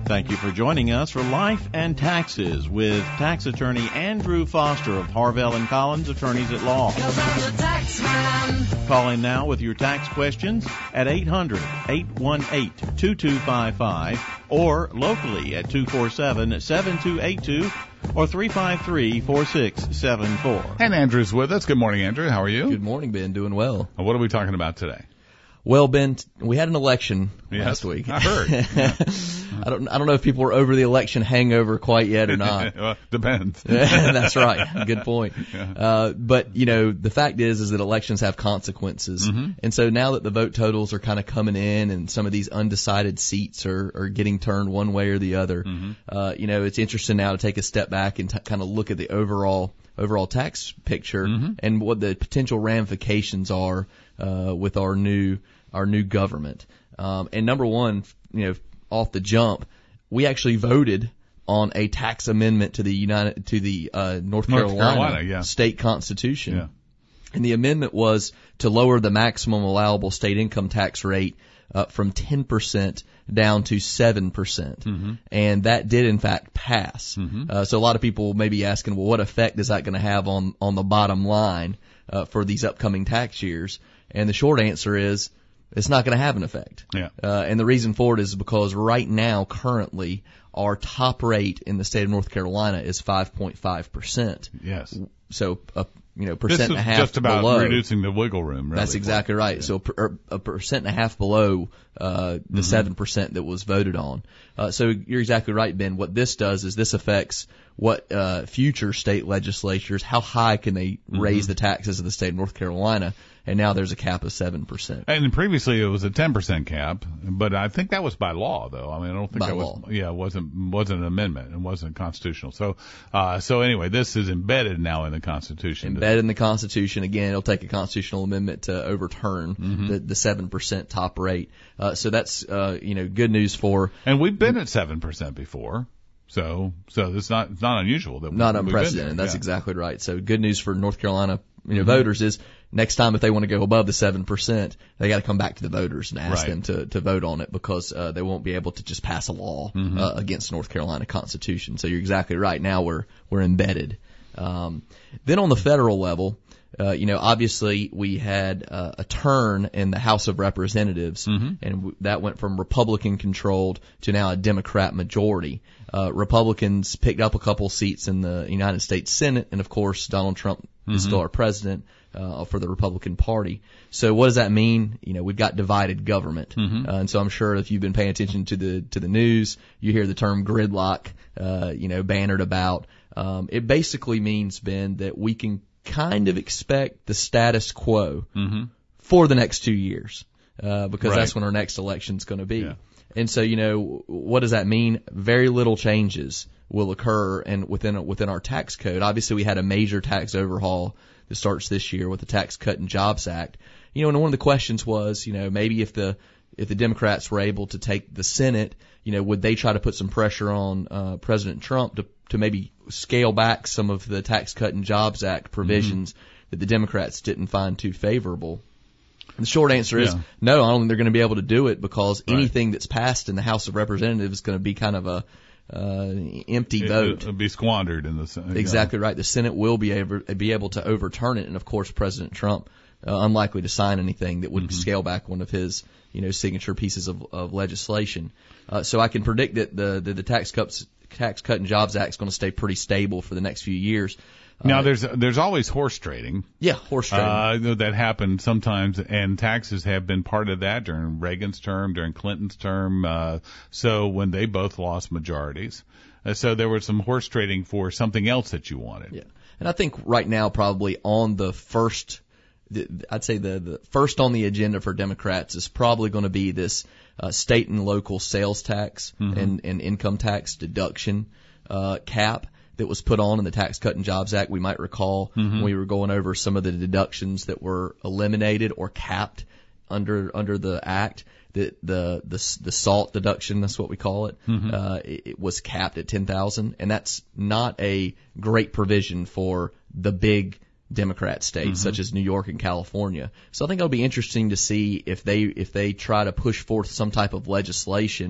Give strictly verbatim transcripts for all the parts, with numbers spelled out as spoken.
Thank you for joining us for Life and Taxes with tax attorney Andrew Foster of Harvell and Collins Attorneys at Law. 'Cause I'm the tax man. Call in now with your tax questions at eight hundred, eight one eight, two two five five or locally at two four seven, seven two eight two or three five three, four six seven four. And Andrew's with us. Good morning, Andrew. How are you? Good morning, Ben. Doing well. What are we talking about today? Well, Ben, we had an election Yes, last week. I heard. Yeah. I don't, I don't know if people are over the election hangover quite yet or not. Well, depends. That's right. Good point. Yeah. Uh, but you know, the fact is, is that elections have consequences, Mm-hmm. and so now that the vote totals are kind of coming in, and some of these undecided seats are, are getting turned one way or the other, Mm-hmm. uh, you know, it's interesting now to take a step back and t- kind of look at the overall overall tax picture Mm-hmm. and what the potential ramifications are uh, with our new our new government. Um, and number one, you know, off the jump, we actually voted on a tax amendment to the United to the uh, North, North Carolina, Carolina, yeah. state constitution. Yeah. And the amendment was to lower the maximum allowable state income tax rate uh, from ten percent down to seven percent. Mm-hmm. And that did, in fact, pass. Mm-hmm. Uh, so a lot of people may be asking, well, what effect is that going to have on, on the bottom line uh, for these upcoming tax years? And the short answer is it's not going to have an effect. Yeah. Uh, and the reason for it is because right now, currently, our top rate in the state of North Carolina is five point five percent. Yes. So, a you know, This percent is and a half just about below. reducing the wiggle room. Really. That's exactly right. Yeah. So a, per, a percent and a half below uh, the seven mm-hmm. percent that was voted on. Uh, so you're exactly right, Ben. What this does is this affects what uh, future state legislatures, how high can they mm-hmm. raise the taxes of the state of North Carolina, and now there's a cap of seven percent. And previously it was a ten percent cap, but I think that was by law, though. I mean, I don't think by that law. was, yeah, it wasn't, wasn't an amendment. It wasn't constitutional. So, uh, so anyway, this is embedded now in the Constitution. Embedded in the Constitution. Again, it'll take a constitutional amendment to overturn mm-hmm. the, the seven percent top rate. Uh, so that's, uh, you know, good news for. And we've been at seven percent before. So, so it's not, it's not unusual that we, Not we've unprecedented. been there. That's Yeah. exactly right. So good news for North Carolina, you know, Mm-hmm. voters is next time if they want to go above the seven percent, they got to come back to the voters and ask Right. them to, to vote on it because, uh, they won't be able to just pass a law, Mm-hmm. uh, against North Carolina Constitution. So you're exactly right. Now we're, we're embedded. Um, then on the federal level, Uh, you know, obviously we had uh, a turn in the House of Representatives, mm-hmm. and w- that went from Republican-controlled to now a Democrat majority. Uh, Republicans picked up a couple seats in the United States Senate, and of course Donald Trump mm-hmm. is still our president uh, for the Republican Party. So what does that mean? You know, we've got divided government, mm-hmm. uh, and so I'm sure if you've been paying attention to the to the news, you hear the term gridlock, uh, you know, bannered about. Um, it basically means, Ben, that we can kind of expect the status quo mm-hmm. for the next two years, uh, because right. that's when our next election's going to be. Yeah. And so, you know, what does that mean? Very little changes will occur and within within our tax code. Obviously, we had a major tax overhaul that starts this year with the Tax Cut and Jobs Act. You know, and one of the questions was, you know, maybe if the if the Democrats were able to take the Senate, you know, would they try to put some pressure on uh, President Trump to to maybe scale back some of the Tax Cut and Jobs Act provisions mm-hmm. that the Democrats didn't find too favorable? And the short answer is yeah. no, I don't think they're going to be able to do it because right. anything that's passed in the House of Representatives is going to be kind of a uh, empty it, vote. It'll be squandered in the Senate. Exactly right. The Senate will be able, be able to overturn it, and of course President Trump uh, unlikely to sign anything that would mm-hmm. scale back one of his you know signature pieces of, of legislation. Uh, so I can predict that the the, the tax cuts Tax Cut and Jobs Act is going to stay pretty stable for the next few years. Now, uh, there's there's always horse trading. Yeah, horse trading. Uh, that happened sometimes, and taxes have been part of that during Reagan's term, during Clinton's term. Uh, so when they both lost majorities, uh, so there was some horse trading for something else that you wanted. Yeah, and I think right now probably on the first, I'd say the, the first on the agenda for Democrats is probably going to be this uh, state and local sales tax mm-hmm. and, and income tax deduction uh, cap that was put on in the Tax Cut and Jobs Act. We might recall mm-hmm. when we were going over some of the deductions that were eliminated or capped under under the act. The the the, the SALT deduction, that's what we call it, mm-hmm. uh, it, it was capped at ten thousand, and that's not a great provision for the big Democrat states mm-hmm. such as New York and California. So I think it'll be interesting to see if they if they try to push forth some type of legislation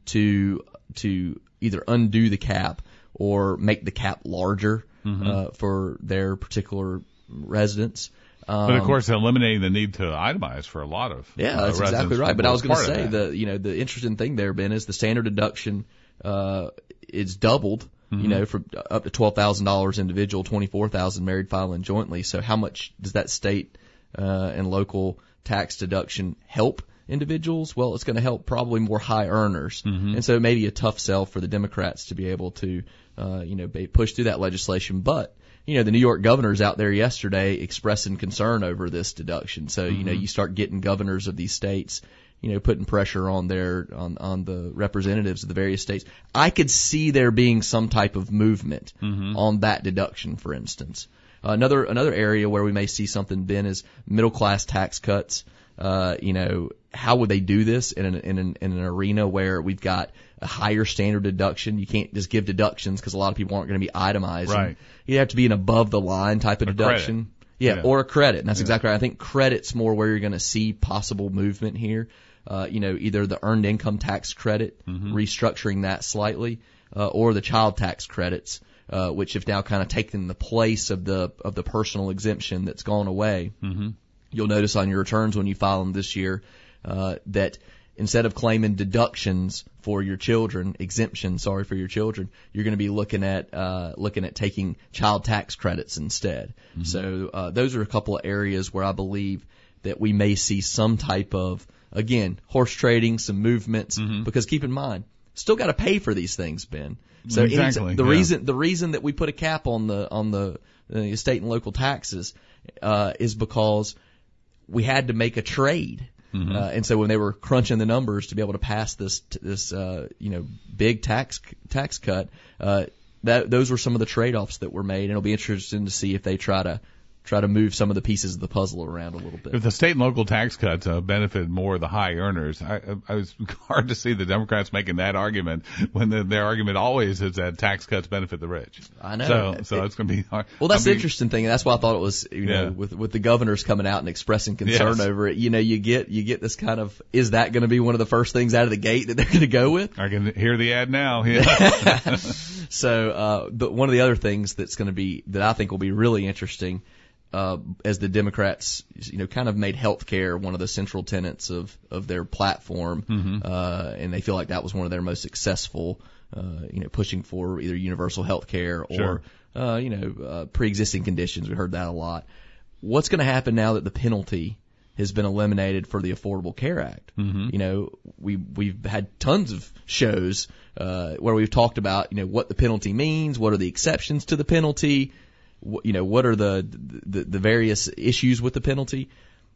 to to either undo the cap or make the cap larger Mm-hmm. uh, for their particular residents. Um, But of course, eliminating the need to itemize for a lot of yeah, uh, that's exactly residents right. But I was going to part of say that. the you know the interesting thing there, Ben, is the standard deduction uh, is doubled. Mm-hmm. You know, from up to twelve thousand dollars individual, twenty four thousand married filing jointly. So how much does that state uh, and local tax deduction help individuals? Well, it's going to help probably more high earners, Mm-hmm. and so maybe a tough sell for the Democrats to be able to uh, you know be, push through that legislation, but. You know, the New York governor's out there yesterday expressing concern over this deduction. So, you know, you start getting governors of these states, you know, putting pressure on their, on, on the representatives of the various states. I could see there being some type of movement Mm-hmm. on that deduction, for instance. Uh, another, another area where we may see something, Ben, is middle class tax cuts. Uh, you know, how would they do this in an, in an, in an arena where we've got a higher standard deduction? You can't just give deductions because a lot of people aren't going to be itemized. Right. You have to be an above the line type of A deduction. Yeah, Yeah. or a credit. And that's exactly right. I think credit's more where you're going to see possible movement here. Uh, you know, either the earned income tax credit, Mm-hmm. restructuring that slightly, uh, or the child tax credits, uh, which have now kind of taken the place of the, of the personal exemption that's gone away. Mm-hmm. You'll notice on your returns when you file them this year, uh, that instead of claiming deductions for your children, exemptions, sorry, for your children, you're going to be looking at, uh, looking at taking child tax credits instead. Mm-hmm. So, uh, those are a couple of areas where I believe that we may see some type of, again, horse trading, some movements, Mm-hmm. because keep in mind, still got to pay for these things, Ben. So Exactly, any, the yeah. reason, the reason that we put a cap on the, on the, uh, state and local taxes, uh, is because we had to make a trade. Mm-hmm. Uh, and so when they were crunching the numbers to be able to pass this, this, uh, you know, big tax, tax cut, uh, that, those were some of the trade-offs that were made. And it'll be interesting to see if they try to, try to move some of the pieces of the puzzle around a little bit. If the state and local tax cuts uh, benefit more the high earners, I, I was hard to see the Democrats making that argument when the, their argument always is that tax cuts benefit the rich. I know. So, so It- it's going to be hard. Well, that's I the mean, interesting thing, and that's why I thought it was, you know, Yeah. with with the governors coming out and expressing concern Yes. over it. You know, you get you get this kind of, is that going to be one of the first things out of the gate that they're going to go with? I can hear the ad now. Yeah. So, uh, but one of the other things that's going to be that I think will be really interesting, uh, as the Democrats, you know, kind of made healthcare one of the central tenets of of their platform, Mm-hmm. uh, and they feel like that was one of their most successful, uh, you know, pushing for either universal health care or, Sure. uh, you know, uh, pre-existing conditions. We heard that a lot. What's going to happen now that the penalty has been eliminated for the Affordable Care Act? Mm-hmm. You know, we we've had tons of shows uh, where we've talked about, you know, what the penalty means, what are the exceptions to the penalty, wh- you know, what are the, the the various issues with the penalty.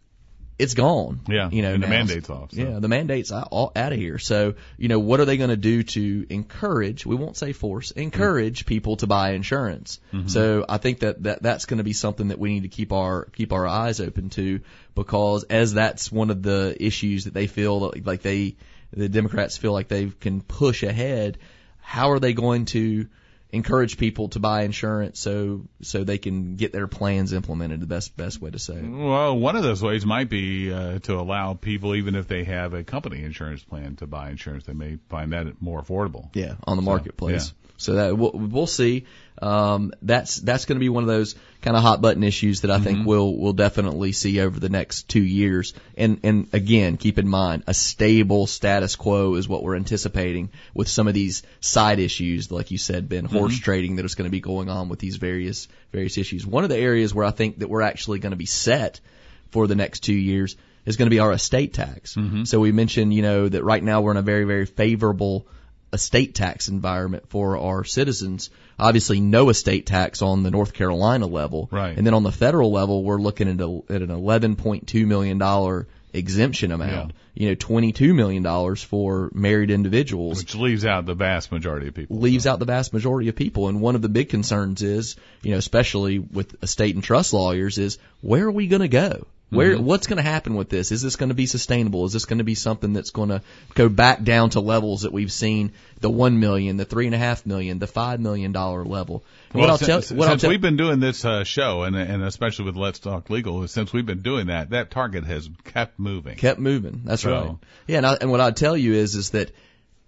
It's gone. Yeah, you know, and the now. mandate's off, so. Yeah, the mandate's out, all out of here. So, you know, what are they going to do to encourage? We won't say force. Encourage Mm-hmm. people to buy insurance. Mm-hmm. So, I think that, that that's going to be something that we need to keep our keep our eyes open to, because as that's one of the issues that they feel that, like they the Democrats feel like they can push ahead. How are they going to encourage people to buy insurance so so they can get their plans implemented? The best best way to say it. Well, one of those ways might be uh, to allow people, even if they have a company insurance plan, to buy insurance. They may find that more affordable. Yeah, on the marketplace. yeah. So that we'll, we'll see. Um, that's that's going to be one of those kind of hot button issues that I think we'll we'll definitely see over the next two years. And and again, keep in mind, a stable status quo is what we're anticipating with some of these side issues, like you said, Ben, horse Mm-hmm. trading that is going to be going on with these various various issues. One of the areas where I think that we're actually going to be set for the next two years is going to be our estate tax. Mm-hmm. So we mentioned, you know, that right now we're in a very very favorable estate tax environment for our citizens. Obviously, no estate tax on the North Carolina level. Right. And then on the federal level, we're looking at, a, at an eleven point two million dollars exemption amount. Yeah. You know, twenty-two million dollars for married individuals. Which leaves out the vast majority of people. Leaves out the vast majority of people. And one of the big concerns is, you know, especially with estate and trust lawyers, is where are we going to go? Where, Mm-hmm. what's going to happen with this? Is this going to be sustainable? Is this going to be something that's going to go back down to levels that we've seen, the one million, the three and a half million, the five million dollar level? And Well, what I'll since, tell, what I'll since tell, we've been doing this uh, show, and and especially with Let's Talk Legal, since we've been doing that, that target has kept moving. kept moving. That's So- right. Yeah. And, I, and what I'd tell you is, is that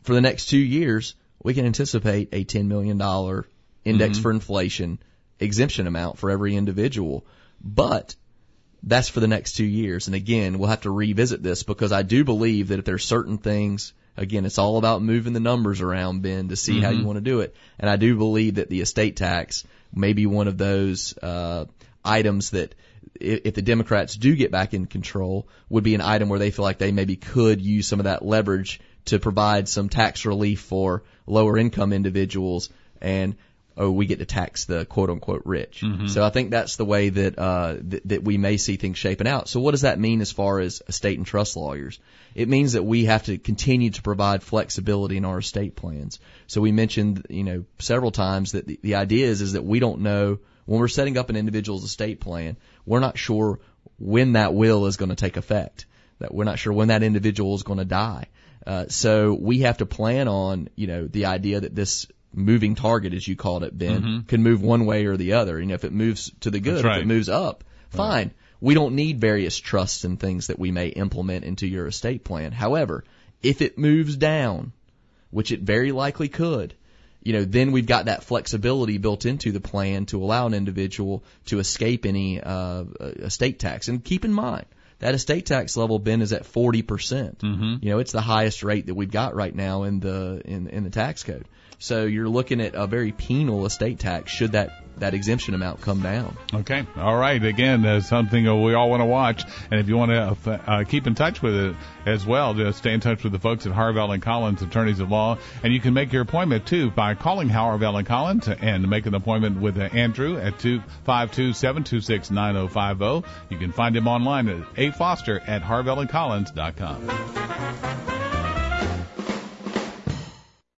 for the next two years, we can anticipate a ten million dollars index mm-hmm. for inflation exemption amount for every individual. But that's for the next two years. And again, we'll have to revisit this because I do believe that if there's certain things, again, it's all about moving the numbers around, Ben, to see mm-hmm. how you want to do it. And I do believe that the estate tax may be one of those uh items that if the Democrats do get back in control would be an item where they feel like they maybe could use some of that leverage to provide some tax relief for lower income individuals, and oh, we get to tax the quote unquote rich. Mm-hmm. So I think that's the way that uh th- that we may see things shaping out. So what does that mean as far as estate and trust lawyers? It means that we have to continue to provide flexibility in our estate plans. So we mentioned, you know, several times that the, the idea is is that we don't know when we're setting up an individual's estate plan, we're not sure when that will is going to take effect. That we're not sure when that individual is going to die. Uh, so we have to plan on, you know, the idea that this moving target, as you called it, Ben, mm-hmm. can move one way or the other. You know, if it moves to the good, That's right. if it moves up, fine. Right. We don't need various trusts and things that we may implement into your estate plan. However, if it moves down, which it very likely could, you know, then we've got that flexibility built into the plan to allow an individual to escape any uh, estate tax. And keep in mind, that estate tax level, Ben, is at forty percent. Mm-hmm. You know, it's the highest rate that we've got right now in the in, in the tax code. So you're looking at a very penal estate tax should that, that exemption amount come down. Okay. All right. Again, uh, something uh, we all want to watch. And if you want to uh, uh, keep in touch with it as well, just stay in touch with the folks at Harvell and Collins, attorneys at law. And you can make your appointment, too, by calling Harvell and Collins and make an appointment with uh, Andrew at two five two, seven two six, nine oh five oh. You can find him online at a foster at harvell and collins dot com.